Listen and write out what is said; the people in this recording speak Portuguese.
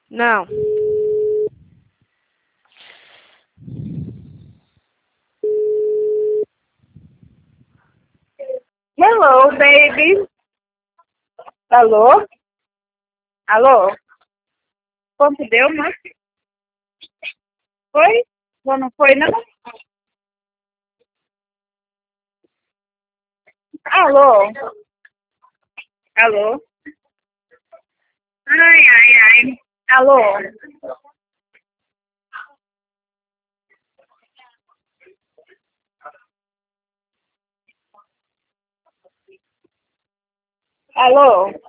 Não. Hello, baby. Alô? Alô? Quanto deu, mas? Foi? Não foi, não? Alô? Alô? Ai, ai, ai. Alô? Alô?